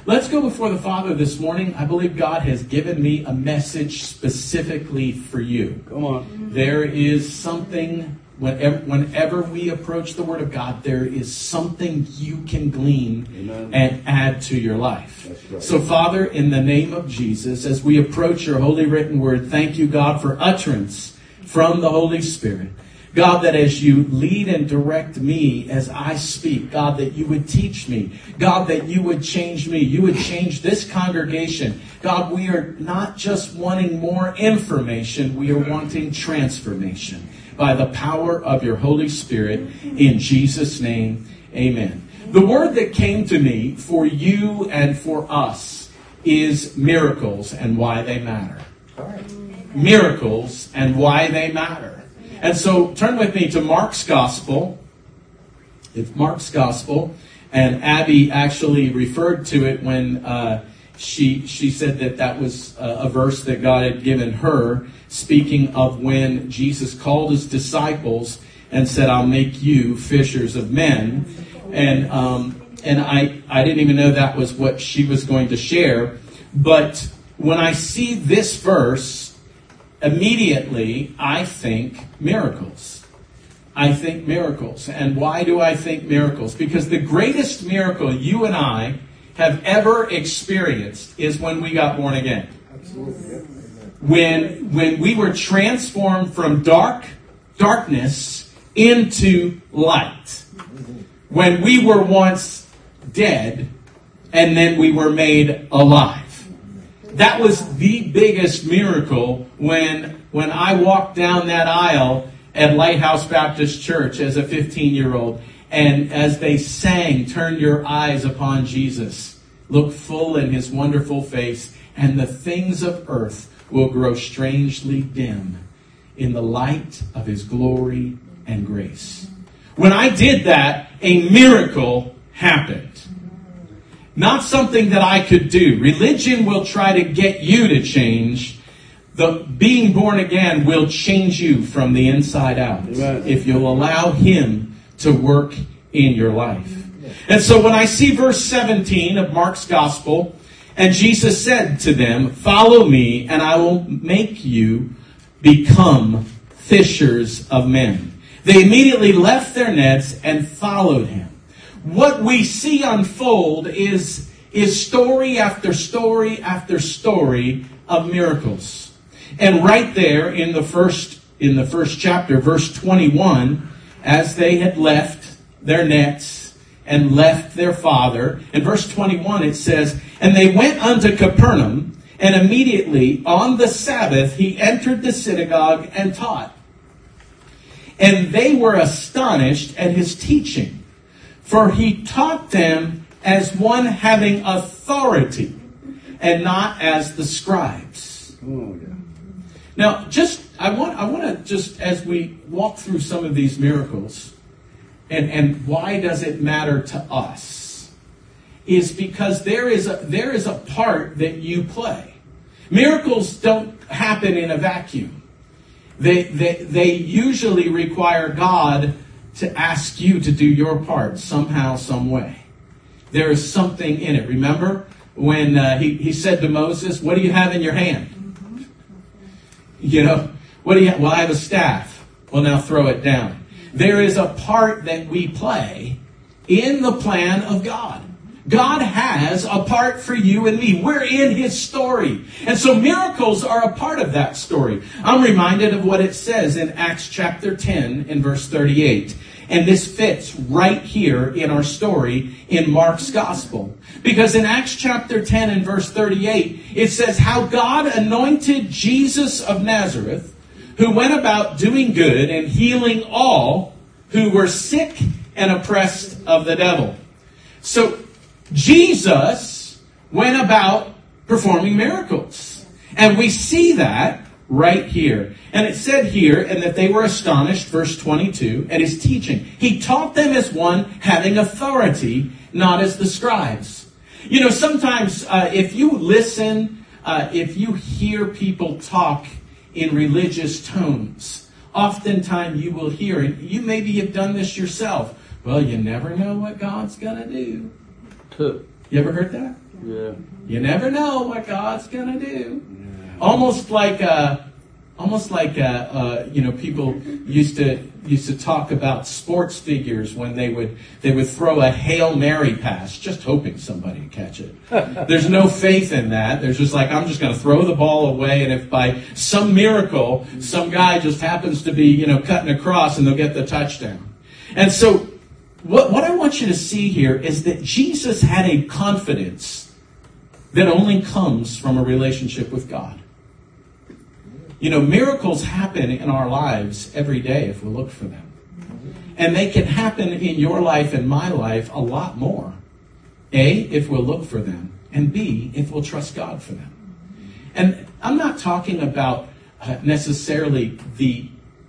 Let's go before the Father this morning. I believe God has given me a message specifically for you. Come on. There is something, whenever we approach the Word of God, there is something you can glean and add to your life. That's right. So, Father, in the name of Jesus, as we approach your holy written Word, thank you, God, for utterance from the Holy Spirit. God, that as you lead and direct me as I speak, God, that you would teach me. God, that you would change me. You would change this congregation. God, we are not just wanting more information. We are wanting transformation by the power of your Holy Spirit. In Jesus' name, amen. The word that came to me for you and for us is miracles and why they matter. All right. Miracles and why they matter. And so turn with me to Mark's Gospel. It's Mark's Gospel. And Abby actually referred to it when she said that was a verse that God had given her, speaking of when Jesus called his disciples and said, I'll make you fishers of men. And I didn't even know that was what she was going to share. But when I see this verse, immediately, I think miracles. I think miracles. And why do I think miracles? Because the greatest miracle you and I have ever experienced is when we got born again. Absolutely. When we were transformed from darkness into light. When we were once dead and then we were made alive. That was the biggest miracle when I walked down that aisle at Lighthouse Baptist Church as a 15-year-old. And as they sang, turn your eyes upon Jesus. Look full in his wonderful face. And the things of earth will grow strangely dim in the light of his glory and grace. When I did that, a miracle happened. Not something that I could do. Religion will try to get you to change. The being born again will change you from the inside out. Amen. If you'll allow him to work in your life. And so when I see verse 17 of Mark's Gospel, and Jesus said to them, follow me and I will make you become fishers of men. They immediately left their nets and followed him. What we see unfold is story after story after story of miracles. And right there in the first chapter, verse 21, as they had left their nets and left their father, in verse 21 it says, and they went unto Capernaum, and immediately on the Sabbath he entered the synagogue and taught. And they were astonished at his teaching. For he taught them as one having authority and not as the scribes. Oh, yeah. Now, I want to just, as we walk through some of these miracles, and why does it matter to us, is because there is a part that you play. Miracles don't happen in a vacuum. They usually require God to ask you to do your part somehow, some way. There is something in it. Remember when he said to Moses, what do you have in your hand? You know, what do you have? Well, I have a staff. Well, now throw it down. There is a part that we play in the plan of God. God has a part for you and me. We're in his story. And so miracles are a part of that story. I'm reminded of what it says in Acts chapter 10 and verse 38. And this fits right here in our story in Mark's Gospel. Because in Acts chapter 10 and verse 38, it says how God anointed Jesus of Nazareth, who went about doing good and healing all who were sick and oppressed of the devil. So Jesus went about performing miracles. And we see that right here. And it said here, and that they were astonished, verse 22, at his teaching. He taught them as one having authority, not as the scribes. You know, sometimes if you listen, if you hear people talk in religious tones, oftentimes you will hear, and you maybe have done this yourself, well, you never know what God's going to do. You ever heard that? Yeah. You never know what God's going to do. Yeah. Almost like people used to talk about sports figures when they would throw a Hail Mary pass, just hoping somebody would catch it. There's no faith in that. There's just like, I'm just going to throw the ball away, and if by some miracle some guy just happens to be cutting across, and they'll get the touchdown. And so what I want you to see here is that Jesus had a confidence that only comes from a relationship with God. Miracles happen in our lives every day if we look for them. And they can happen in your life and my life a lot more. A, if we'll look for them. And B, if we'll trust God for them. And I'm not talking about necessarily the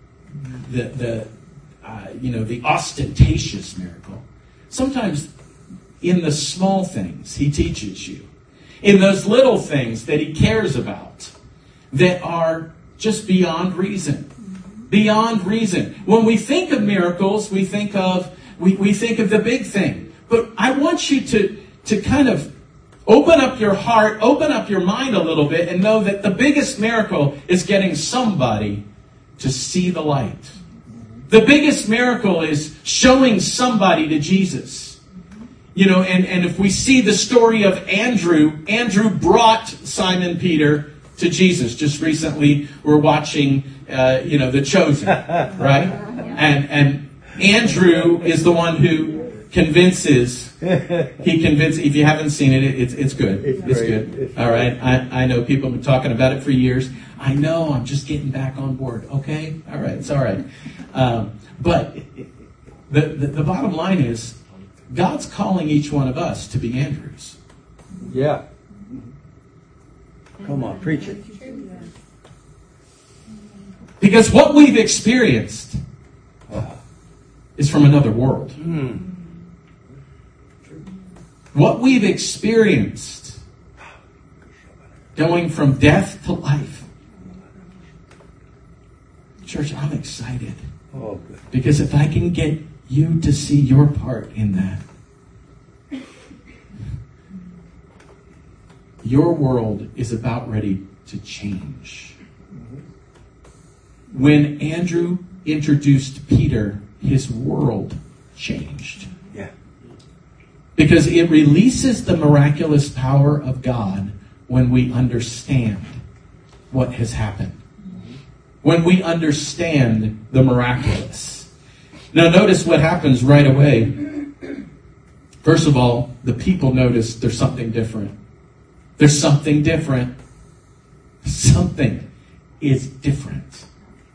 ostentatious miracle. Sometimes in the small things he teaches you. In those little things that he cares about that are just beyond reason. Beyond reason. When we think of miracles, we think of the big thing. But I want you to kind of open up your heart, open up your mind a little bit, and know that the biggest miracle is getting somebody to see the light. The biggest miracle is showing somebody to Jesus. And if we see the story of Andrew brought Simon Peter to Jesus. Just recently, we're watching, The Chosen, right? And Andrew is the one who convinces. If you haven't seen it, it's good. It's good. All right. I know people have been talking about it for years. I know. I'm just getting back on board. Okay. All right. It's all right. But the bottom line is, God's calling each one of us to be Andrews. Yeah. Come on, preach it. Because what we've experienced is from another world. What we've experienced, going from death to life. Church, I'm excited. Because if I can get you to see your part in that, your world is about ready to change. When Andrew introduced Peter, his world changed. Yeah. Because it releases the miraculous power of God when we understand what has happened. When we understand the miraculous. Now notice what happens right away. First of all, the people notice there's something different. There's something different. Something is different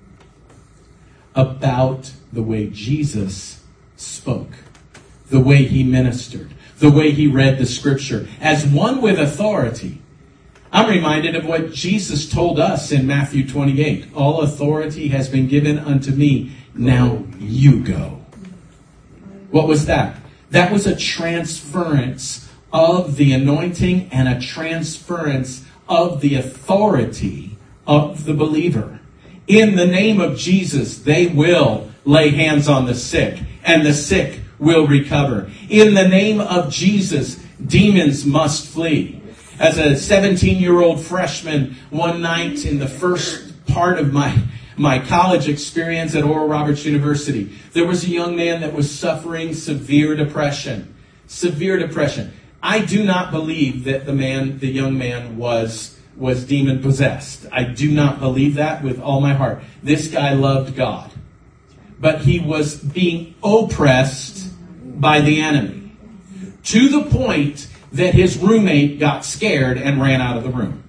about the way Jesus spoke, the way he ministered, the way he read the scripture. As one with authority, I'm reminded of what Jesus told us in Matthew 28. All authority has been given unto me. Now you go. What was that? That was a transference of the anointing and a transference of the authority of the believer. In the name of Jesus, they will lay hands on the sick, and the sick will recover. In the name of Jesus, demons must flee. As a 17-year-old freshman, one night in the first part of my college experience at Oral Roberts University, there was a young man that was suffering severe depression. Severe depression. I do not believe that the young man was demon possessed. I do not believe that with all my heart. This guy loved God. But he was being oppressed by the enemy. To the point that his roommate got scared and ran out of the room.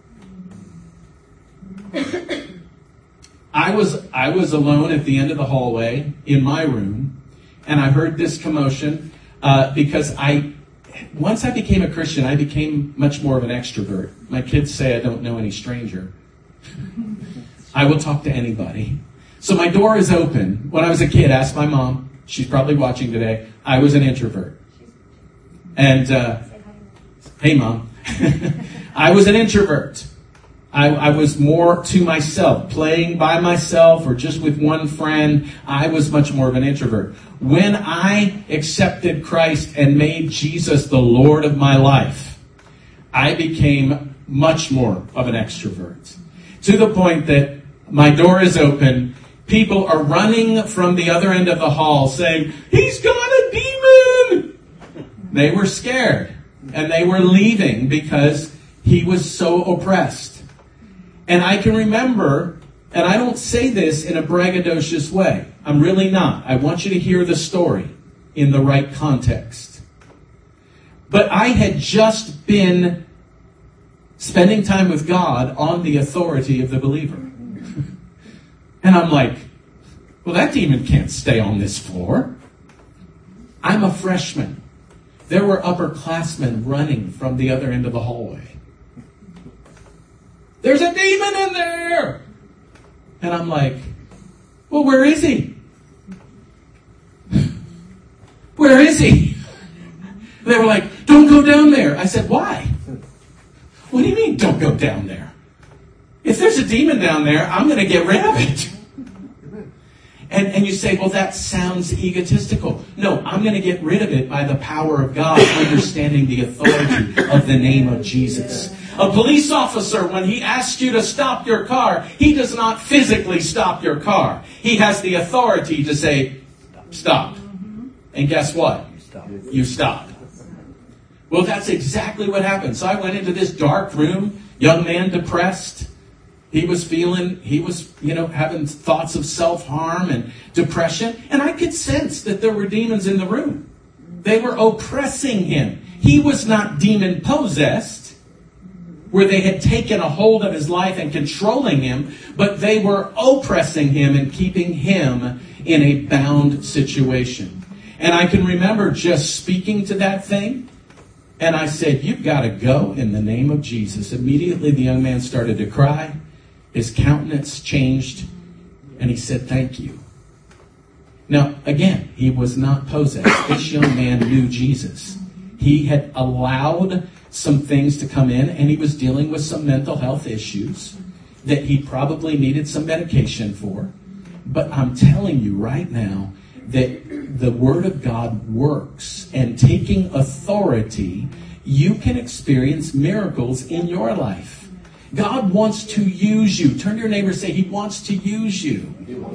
I was alone at the end of the hallway in my room, and I heard this commotion because once I became a Christian, I became much more of an extrovert. My kids say I don't know any stranger. I will talk to anybody. So my door is open. When I was a kid, ask my mom. She's probably watching today. I was an introvert. And, hey, Mom. I was an introvert. I was more to myself, playing by myself or just with one friend. I was much more of an introvert. When I accepted Christ and made Jesus the Lord of my life, I became much more of an extrovert. To the point that my door is open, people are running from the other end of the hall saying, "He's got a demon!" They were scared, and they were leaving because he was so oppressed. And I can remember, and I don't say this in a braggadocious way. I'm really not. I want you to hear the story in the right context. But I had just been spending time with God on the authority of the believer. And I'm like, well, that demon can't stay on this floor. I'm a freshman. There were upperclassmen running from the other end of the hallway. There's a demon in there! And I'm like, well, where is he? Where is he? They were like, don't go down there. I said, why? What do you mean, don't go down there? If there's a demon down there, I'm going to get rid of it. And you say, well, that sounds egotistical. No, I'm going to get rid of it by the power of God, understanding the authority of the name of Jesus. A police officer, when he asks you to stop your car, he does not physically stop your car. He has the authority to say, stop. And guess what? You stop. Well, that's exactly what happened. So I went into this dark room, young man depressed. He was having thoughts of self-harm and depression. And I could sense that there were demons in the room. They were oppressing him. He was not demon-possessed, where they had taken a hold of his life and controlling him, but they were oppressing him and keeping him in a bound situation. And I can remember just speaking to that thing, and I said, you've got to go in the name of Jesus. Immediately the young man started to cry. His countenance changed, and he said, thank you. Now, again, he was not possessed. This young man knew Jesus. He had allowed some things to come in, and he was dealing with some mental health issues that he probably needed some medication for. But I'm telling you right now that the Word of God works, and taking authority, you can experience miracles in your life. God wants to use you. Turn to your neighbor and say, He wants to use you.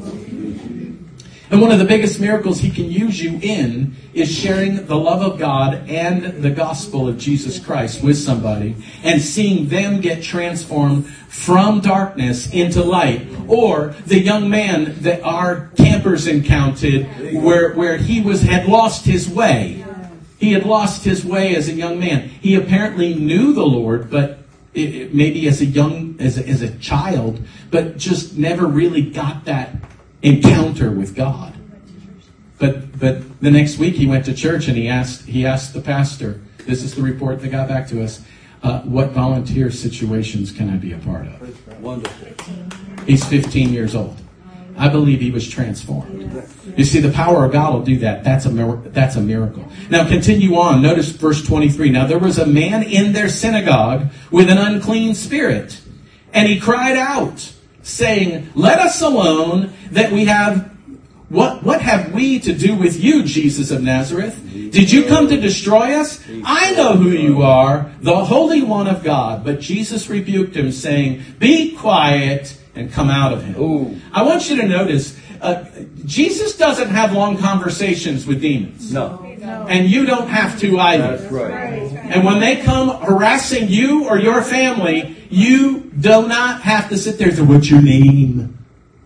And one of the biggest miracles He can use you in is sharing the love of God and the gospel of Jesus Christ with somebody and seeing them get transformed from darkness into light. Or the young man that our campers encountered where he had lost his way. He had lost his way as a young man. He apparently knew the Lord, but maybe as a child, but just never really got that encounter with God. But the next week he went to church and he asked the pastor, this is the report that got back to us, what volunteer situations can I be a part of? Wonderful. He's 15 years old. I believe he was transformed. You see, the power of God will do that. That's a miracle. Now continue on. Notice verse 23. Now there was a man in their synagogue with an unclean spirit, and he cried out, saying, let us alone, that we have... What have we to do with you, Jesus of Nazareth? Did you come to destroy us? I know who you are, the Holy One of God. But Jesus rebuked him, saying, be quiet and come out of him. Ooh. I want you to notice, Jesus doesn't have long conversations with demons. No. And you don't have to either. That's right. And when they come harassing you or your family, you do not have to sit there and say, what's your name?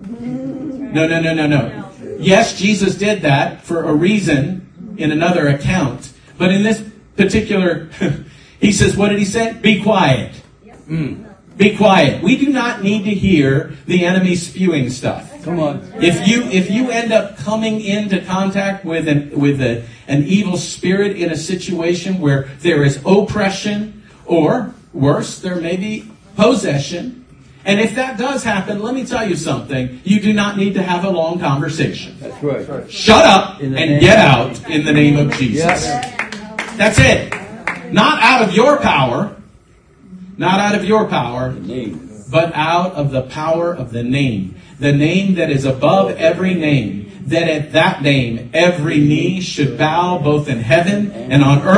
No. Yes, Jesus did that for a reason in another account. But in this particular, he says, what did he say? Be quiet. Be quiet. We do not need to hear the enemy spewing stuff. Come on. If you end up coming into contact with an evil spirit in a situation where there is oppression, or worse, there may be possession, and if that does happen, let me tell you something. You do not need to have a long conversation. That's right. Shut up and get out in the name of Jesus. Yes. That's it. Not out of your power. Not out of your power. But out of the power of the name. The name that is above every name. That at that name every knee should bow, both in heaven and on earth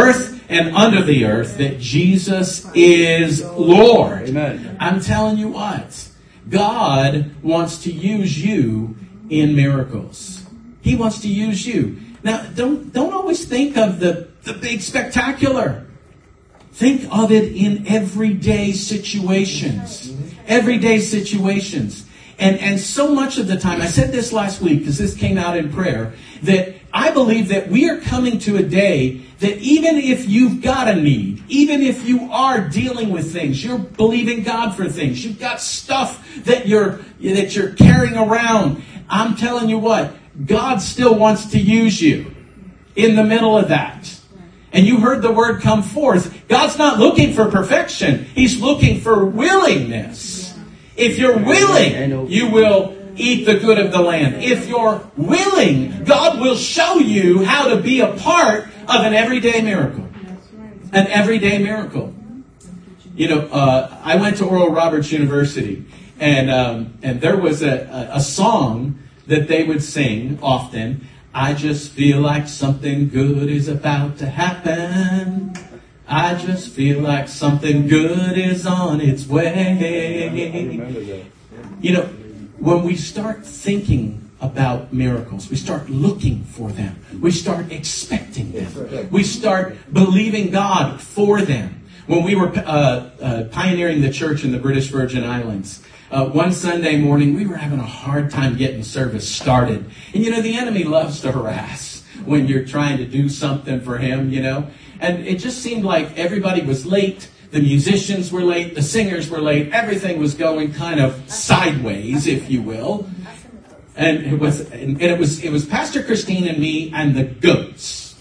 and under the earth that Jesus is Lord. Amen. I'm telling you what, God wants to use you in miracles. He wants to use you. Now, don't always think of the big spectacular. Think of it in everyday situations. Everyday situations. And so much of the time, I said this last week because this came out in prayer, that I believe that we are coming to a day that even if you've got a need, even if you are dealing with things, you're believing God for things, you've got stuff that you're carrying around, I'm telling you what, God still wants to use you in the middle of that. And you heard the word come forth. God's not looking for perfection. He's looking for willingness. If you're willing, you will eat the good of the land. If you're willing, God will show you how to be a part of an everyday miracle. An everyday miracle. You know, I went to Oral Roberts University, and there was a song that they would sing often. I just feel like something good is about to happen. I just feel like something good is on its way. You know, when we start thinking about miracles, we start looking for them. We start expecting them. We start believing God for them. When we were pioneering the church in the British Virgin Islands, one Sunday morning, we were having a hard time getting service started. And, you know, the enemy loves to harass when you're trying to do something for him, you know. And it just seemed like everybody was late. The musicians were late. The singers were late. Everything was going kind of sideways, if you will. And it was Pastor Christine and me and the goats.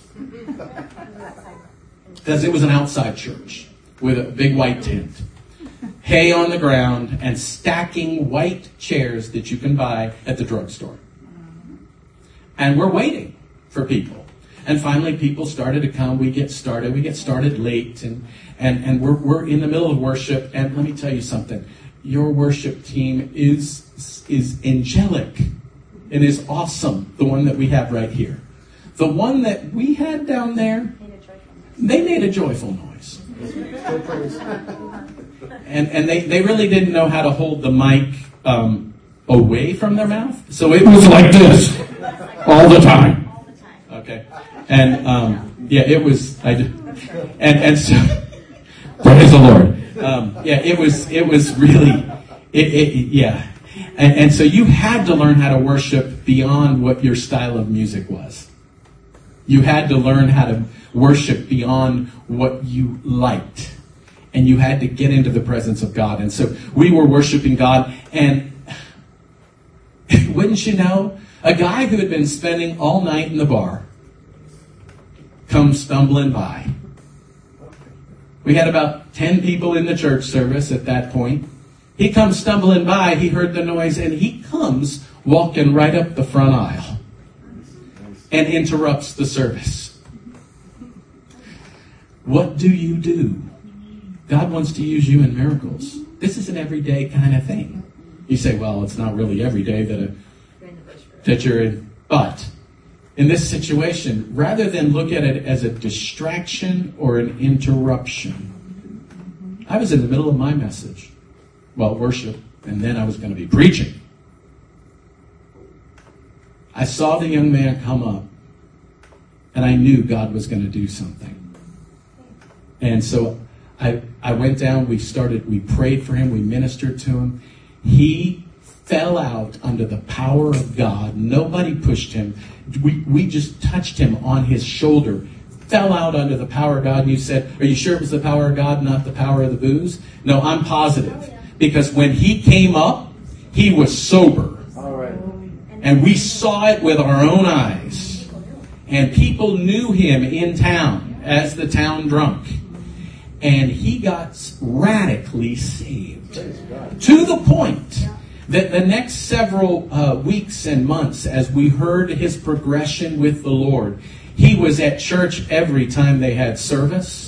Because it was an outside church with a big white tent. Hay on the ground and stacking white chairs that you can buy at the drugstore. And we're waiting for people. And finally people started to come. We get started late and we're in the middle of worship. And let me tell you something. Your worship team is angelic and is awesome. The one that we have right here. The one that we had down there, they made a joyful noise. And they really didn't know how to hold the mic away from their mouth. So it was like this all the time. Okay. And it was, and so, praise the Lord. It was really, And so you had to learn how to worship beyond what your style of music was. You had to learn how to worship beyond what you liked. And you had to get into the presence of God. And so we were worshiping God. And wouldn't you know, a guy who had been spending all night in the bar comes stumbling by. We had about 10 people in the church service at that point. He comes stumbling by. He heard the noise. And he comes walking right up the front aisle and interrupts the service. What do you do? God wants to use you in miracles. This is an everyday kind of thing. You say, well, it's not really every day that you're in. But in this situation, rather than look at it as a distraction or an interruption, I was in the middle of my message. Well, worship, and then I was going to be preaching. I saw the young man come up, and I knew God was going to do something. And so I went down, we prayed for him, we ministered to him. He fell out under the power of God. Nobody pushed him. We just touched him on his shoulder. Fell out under the power of God. And you said, are you sure it was the power of God, not the power of the booze? No, I'm positive. Because when he came up, he was sober. All right. And we saw it with our own eyes. And people knew him in town as the town drunk. And he got radically saved. To the point that the next several weeks and months, as we heard his progression with the Lord, he was at church every time they had service.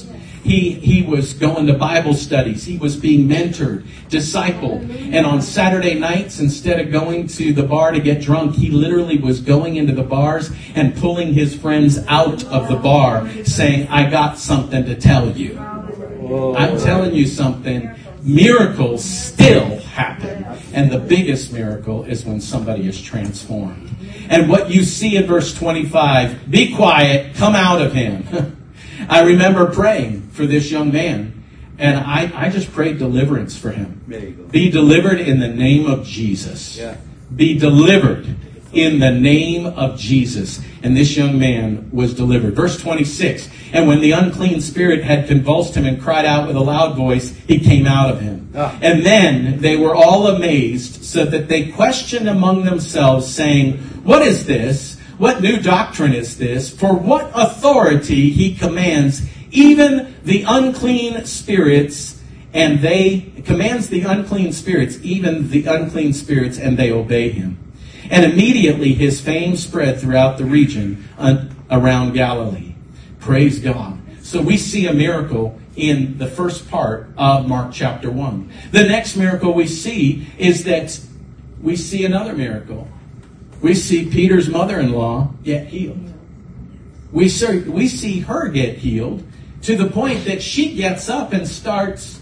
He was going to Bible studies. He was being mentored, discipled. And on Saturday nights, instead of going to the bar to get drunk, he literally was going into the bars and pulling his friends out of the bar, saying, I got something to tell you. I'm telling you something. Miracles still happen. And the biggest miracle is when somebody is transformed. And what you see in verse 25, be quiet, come out of him. I remember praying for this young man, and I just prayed deliverance for him. Be delivered in the name of Jesus. Yeah. Be delivered in the name of Jesus. And this young man was delivered. Verse 26, and when the unclean spirit had convulsed him and cried out with a loud voice, he came out of him. And then they were all amazed, so that they questioned among themselves, saying, what is this? What new doctrine is this? For what authority he commands even the unclean spirits, and they commands the unclean spirits, even the unclean spirits, and they obey him. And immediately his fame spread throughout the region around Galilee. Praise God. So we see a miracle in the first part of Mark chapter 1. The next miracle we see is that we see another miracle. We see Peter's mother-in-law get healed. We see her get healed to the point that she gets up and starts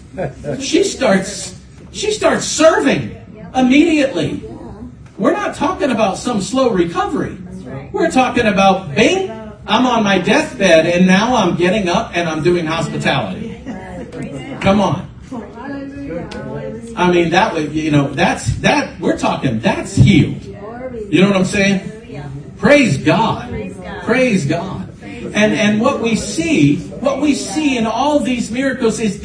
serving immediately. We're not talking about some slow recovery. We're talking about, bing, I'm on my deathbed and now I'm getting up and I'm doing hospitality. Come on. I mean, we're talking, that's healed. You know what I'm saying? Praise God. Praise God. And what we see in all these miracles is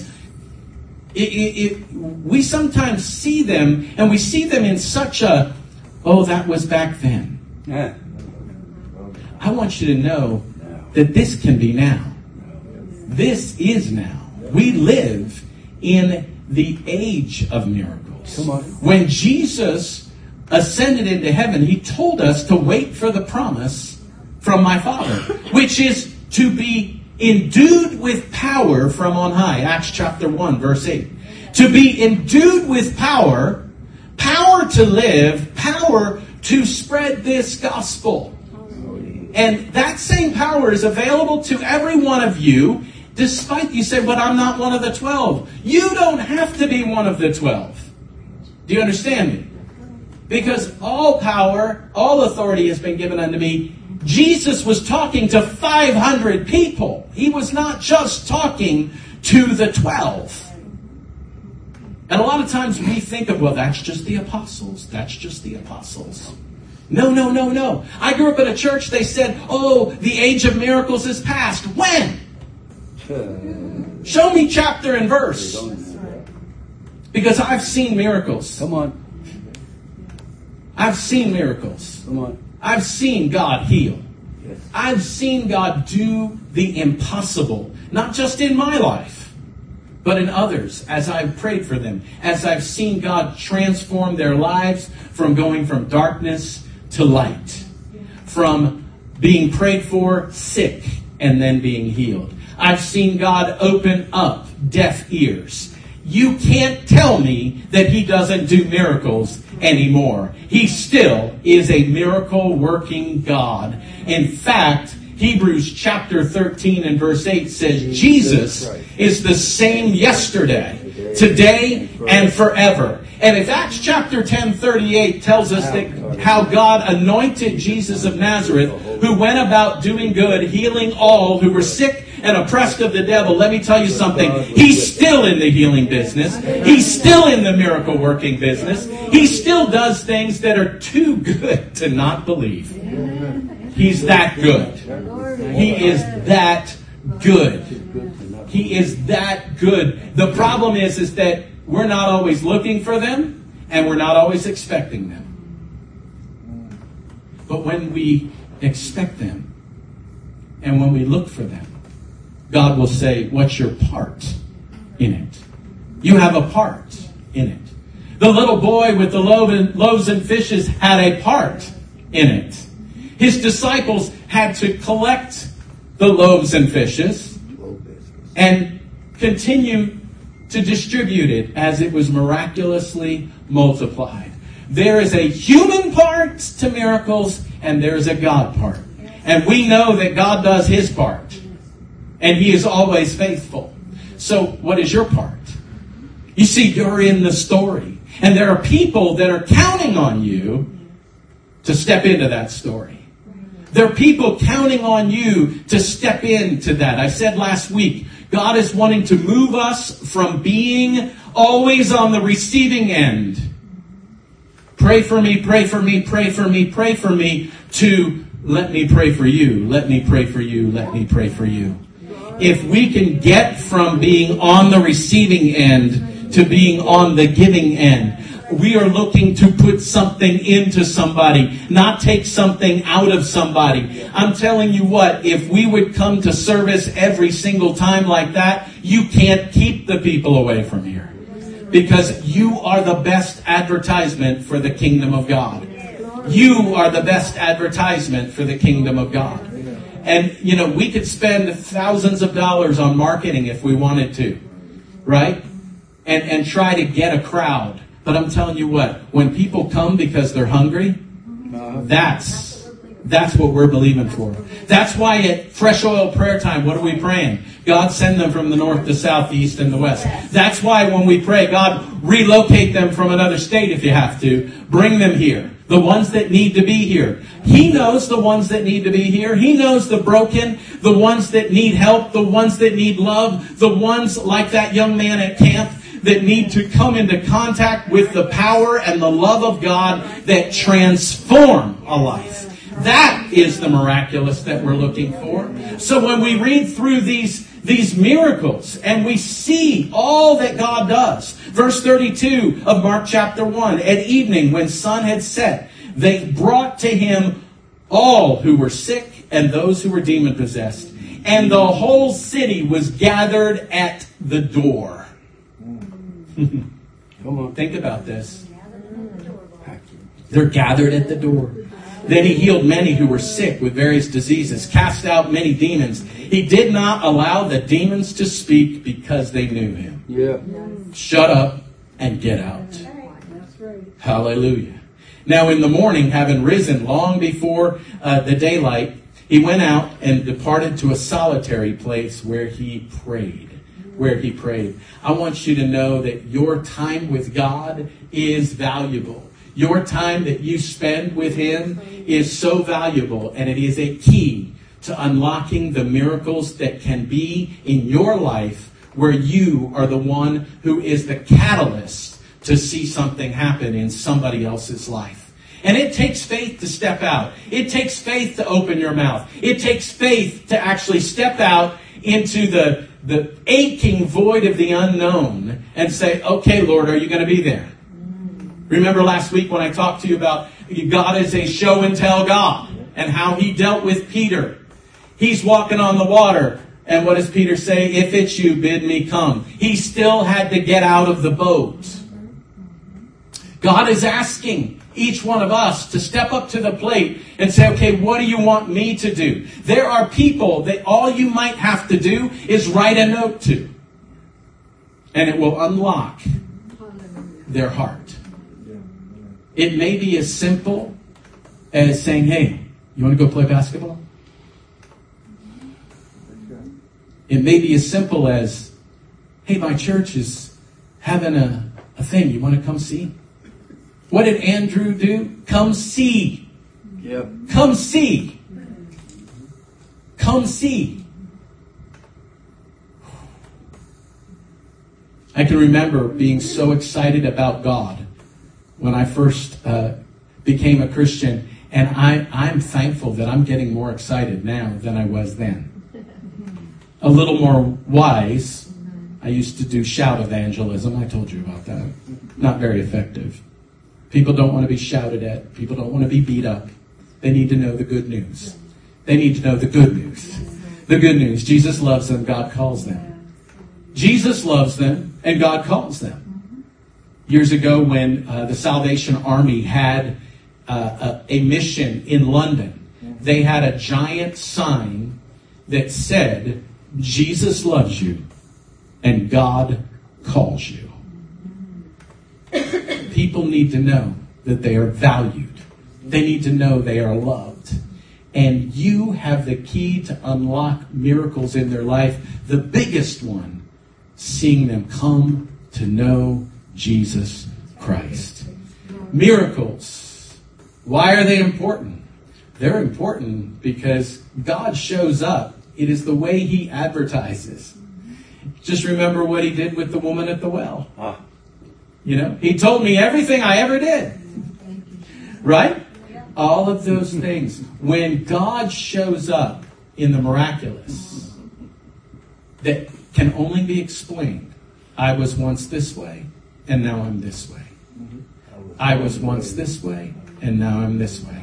we sometimes see them, and we see them in such a, oh, that was back then. Yeah. I want you to know that this can be now. This is now. We live in the age of miracles. Come on. When Jesus ascended into heaven, he told us to wait for the promise from my Father, which is to be endued with power from on high. Acts chapter 1, verse 8. To be endued with power, power to live, power to spread this gospel. And that same power is available to every one of you, despite you say, but I'm not one of the 12. You don't have to be one of the 12. Do you understand me? Because all power, all authority has been given unto me. Jesus was talking to 500 people. He was not just talking to the 12. And a lot of times we think of, well, that's just the apostles. That's just the apostles. No. I grew up in a church, they said, oh, the age of miracles is past. When? Show me chapter and verse. Because I've seen miracles. Come on. I've seen miracles. Come on. I've seen God heal. Yes. I've seen God do the impossible. Not just in my life, but in others, as I've prayed for them. As I've seen God transform their lives from going from darkness to light. From being prayed for, sick, and then being healed. I've seen God open up deaf ears. You can't tell me that he doesn't do miracles anymore. He still is a miracle-working God. In fact, Hebrews chapter 13 and verse 8 says Jesus is the same yesterday, today, and forever. And if Acts chapter 10:38 tells us that how God anointed Jesus of Nazareth, who went about doing good, healing all who were sick and oppressed of the devil, let me tell you something. He's still in the healing business. He's still in the miracle working business. He still does things that are too good to not believe. He's that good. He is that good. He is that good. The problem is that we're not always looking for them, and we're not always expecting them. But when we expect them, and when we look for them, God will say, what's your part in it? You have a part in it. The little boy with the loaves and fishes had a part in it. His disciples had to collect the loaves and fishes. and continue to distribute it as it was miraculously multiplied. There is a human part to miracles, and there is a God part. And we know that God does His part. And He is always faithful. So what is your part? You see, you're in the story. And there are people that are counting on you to step into that story. There are people counting on you to step into that. I said last week, God is wanting to move us from being always on the receiving end. Pray for me, pray for me, pray for me, pray for me, to let me pray for you, let me pray for you, let me pray for you. If we can get from being on the receiving end to being on the giving end, we are looking to put something into somebody, not take something out of somebody. I'm telling you what, if we would come to service every single time like that, you can't keep the people away from here. Because you are the best advertisement for the kingdom of God. You are the best advertisement for the kingdom of God. And, you know, we could spend thousands of dollars on marketing if we wanted to, right? And try to get a crowd. But I'm telling you what, when people come because they're hungry, that's what we're believing for. That's why at Fresh Oil Prayer Time, what are we praying? God, send them from the north, the south, the east, and the west. That's why when we pray, God, relocate them from another state if you have to. Bring them here. The ones that need to be here. He knows the ones that need to be here. He knows the broken, the ones that need help, the ones that need love, the ones like that young man at camp that need to come into contact with the power and the love of God that transform a life. That is the miraculous that we're looking for. So when we read through these miracles and we see all that God does. Verse 32 of Mark chapter 1. At evening, when sun had set, they brought to him all who were sick and those who were demon-possessed. And the whole city was gathered at the door. Come on, think about this. They're gathered at the door. Then he healed many who were sick with various diseases, cast out many demons. He did not allow the demons to speak because they knew him. Yeah. Shut up and get out. Hallelujah. Now in the morning, having risen long before the daylight, he went out and departed to a solitary place where he prayed. I want you to know that your time with God is valuable. Your time that you spend with Him is so valuable, and it is a key to unlocking the miracles that can be in your life where you are the one who is the catalyst to see something happen in somebody else's life. And it takes faith to step out. It takes faith to open your mouth. It takes faith to actually step out into the aching void of the unknown and say, okay, Lord, are you going to be there? Remember last week when I talked to you about God is a show and tell God and how He dealt with Peter. He's walking on the water. And what does Peter say? If it's you, bid me come. He still had to get out of the boat. God is asking each one of us to step up to the plate and say, okay, what do you want me to do? There are people that all you might have to do is write a note to. And it will unlock their heart. It may be as simple as saying, hey, you want to go play basketball? It may be as simple as, hey, my church is having a thing. You want to come see? What did Andrew do? Come see. Yep. Come see. Come see. I can remember being so excited about God when I first became a Christian, and I'm thankful that I'm getting more excited now than I was then. A little more wise. I used to do shout evangelism. I told you about that. Not very effective. People don't want to be shouted at. People don't want to be beat up. They need to know the good news. They need to know the good news. The good news. Jesus loves them. God calls them. Jesus loves them, and God calls them. Years ago when the Salvation Army had a mission in London, they had a giant sign that said, Jesus loves you and God calls you. People need to know that they are valued. They need to know they are loved. And you have the key to unlock miracles in their life. The biggest one, seeing them come to know Jesus Christ. Miracles. Why are they important? They're important because God shows up. It is the way he advertises. Just remember what he did with the woman at the well. He told me everything I ever did. Right? All of those things. When God shows up in the miraculous, that can only be explained. I was once this way, and now I'm this way. I was once this way, and now I'm this way.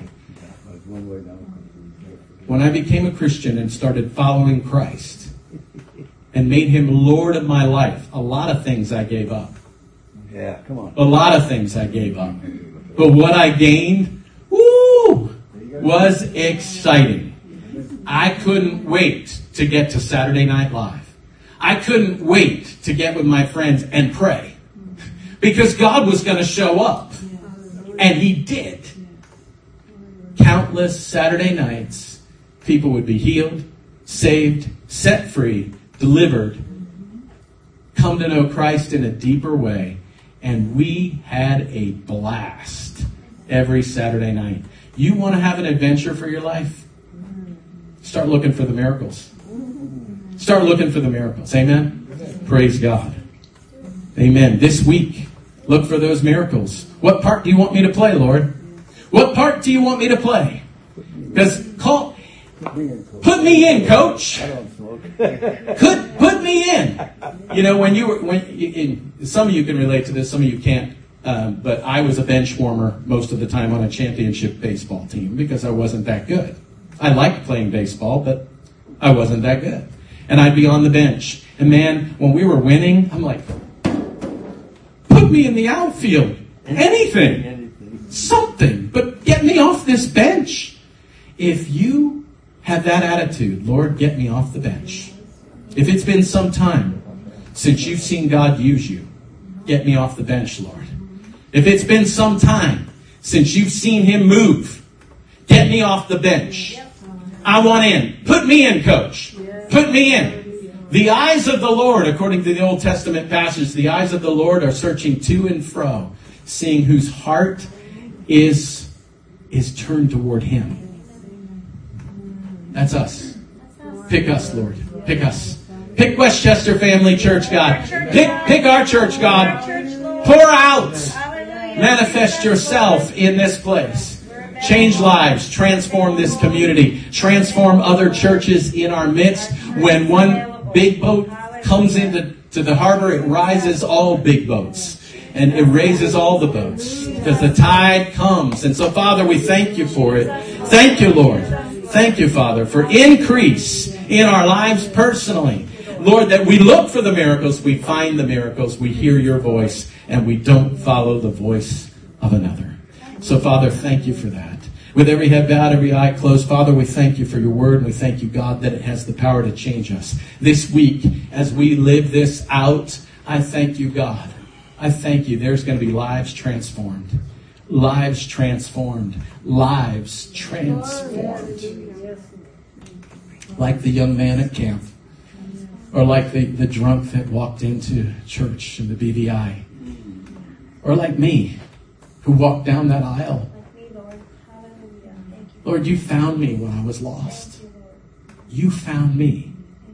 When I became a Christian and started following Christ and made him Lord of my life, a lot of things I gave up. Yeah, come on. A lot of things I gave up. But what I gained, was exciting. I couldn't wait to get to Saturday Night Live. I couldn't wait to get with my friends and pray. Because God was going to show up. And he did. Countless Saturday nights, people would be healed, saved, set free, delivered, come to know Christ in a deeper way. And we had a blast every Saturday night. You want to have an adventure for your life? Start looking for the miracles. Start looking for the miracles. Amen? Praise God. Amen. This week, look for those miracles. What part do you want me to play, Lord? What part do you want me to play? Because put me in, coach. Put me in. Some of you can relate to this, some of you can't. But I was a bench warmer most of the time on a championship baseball team because I wasn't that good. I liked playing baseball, but I wasn't that good. And I'd be on the bench. And man, when we were winning, I'm like, put me in the outfield. Anything. Something. But get me off this bench. If you have that attitude, Lord, get me off the bench. If it's been some time since you've seen God use you, get me off the bench, Lord. If it's been some time since you've seen him move, get me off the bench. I want in. Put me in, coach. Put me in. The eyes of the Lord, according to the Old Testament passage, the eyes of the Lord are searching to and fro, seeing whose heart is turned toward him. That's us. Pick us, Lord. Pick us. Pick Westchester Family Church, God. Pick our church, God. Pour out. Manifest yourself in this place. Change lives. Transform this community. Transform other churches in our midst. When one big boat comes into the harbor, it rises all big boats. And it raises all the boats. Because the tide comes. And so, Father, we thank you for it. Thank you, Lord. Thank you, Father, for increase in our lives personally. Lord, that we look for the miracles, we find the miracles, we hear your voice, and we don't follow the voice of another. So, Father, thank you for that. With every head bowed, every eye closed, Father, we thank you for your word, and we thank you, God, that it has the power to change us. This week, as we live this out, I thank you, God. I thank you. There's going to be lives transformed. Lives transformed. Lives transformed. Like the young man at camp. Or like the drunk that walked into church in the BVI. Or like me, who walked down that aisle. Lord, you found me when I was lost. You found me.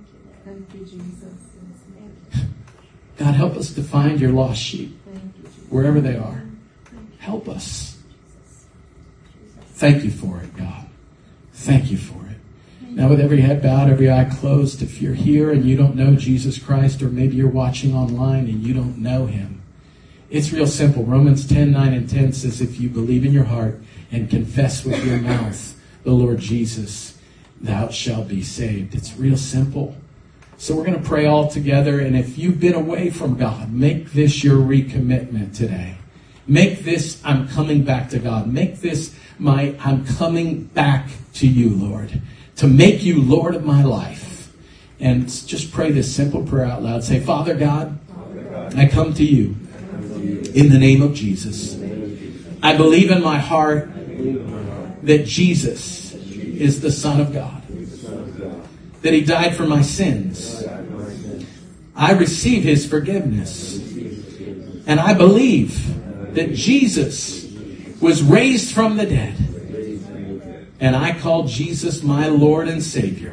God, help us to find your lost sheep, wherever they are. Help us. Thank you for it, God. Thank you for it. Now, with every head bowed, every eye closed, if you're here and you don't know Jesus Christ, or maybe you're watching online and you don't know him, it's real simple. Romans 10:9 and 10 says, if you believe in your heart and confess with your mouth the Lord Jesus, thou shalt be saved. It's real simple. So we're going to pray all together. And if you've been away from God, make this your recommitment today. Make this, I'm coming back to God. Make this I'm coming back to you, Lord, to make you Lord of my life. And just pray this simple prayer out loud. Say, Father God, I come to you in the name of Jesus. I believe in my heart that Jesus is the Son of God, that He died for my sins. I receive His forgiveness. And I believe that Jesus was raised from the dead. And I call Jesus my Lord and Savior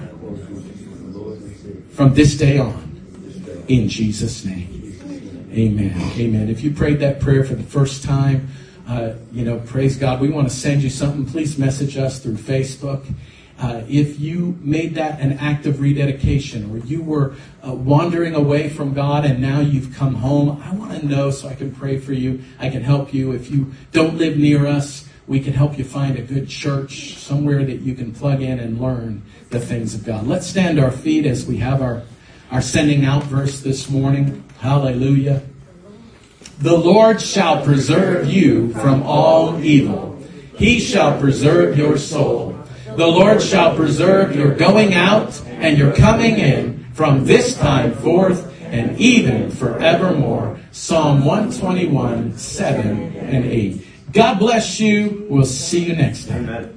from this day on. In Jesus' name. Amen. Amen. If you prayed that prayer for the first time, praise God. We want to send you something. Please message us through Facebook. If you made that an act of rededication, or you were wandering away from God and now you've come home, I want to know so I can pray for you. I can help you. If you don't live near us, we can help you find a good church, somewhere that you can plug in and learn the things of God. Let's stand our feet as we have our sending out verse this morning. Hallelujah. The Lord shall preserve you from all evil. He shall preserve your soul. The Lord shall preserve your going out and your coming in from this time forth and even forevermore. Psalm 121, 7 and 8. God bless you. We'll see you next time. Amen.